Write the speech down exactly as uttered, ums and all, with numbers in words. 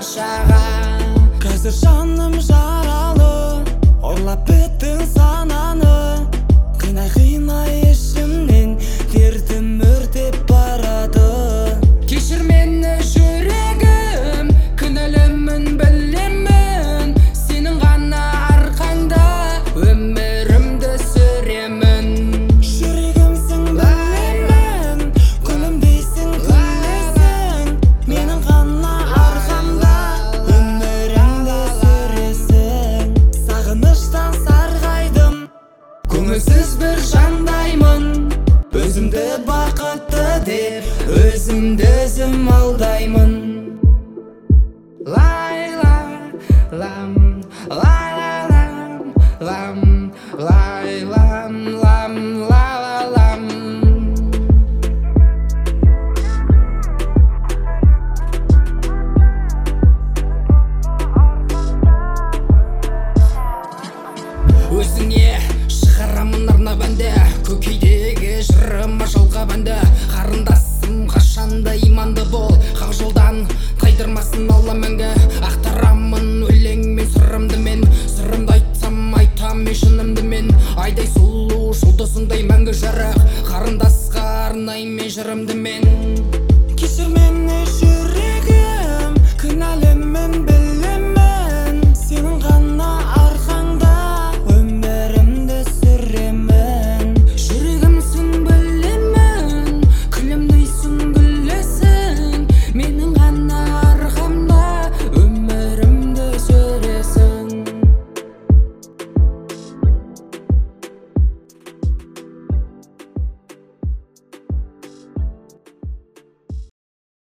баршаға. Қазір жаным жаралы, орлап біттің сананы. Қинай қинай ішімнен дертім өртеп барады. Кешір мені жүрегім, кінәлімін білемін. Сенің ғана арқаңда өмірімді сүремін. Жүрегімсің білемін, күлімдейсің күлесің. Менің ғана арқамда өмірімді сүресің. Сағыныштан сарғайдым, көңілсіз бір жандаймын. Өзімді бақытты деп, өзімді өзім алдаймын. Лай лай лам, лай лай лам, лам, лай лам, лам, ла ла лам. Өзіңе шығарамын арнап әнді, көкейдегі жырым ажалға бәнді. Қарындасым қашанда иманды бол, хақ жолдан тайдырмасын алла мәңгі. Ақтарамын өлеңмен сырымды мен, сырымды айтсам айтам мен шынымды мен. Айдай сұлу жұлдызыңдай мәңгі жарық, қарындасқа арнаймын мен жырымды мен. Кешір мені жүрегім, кінәлімін біл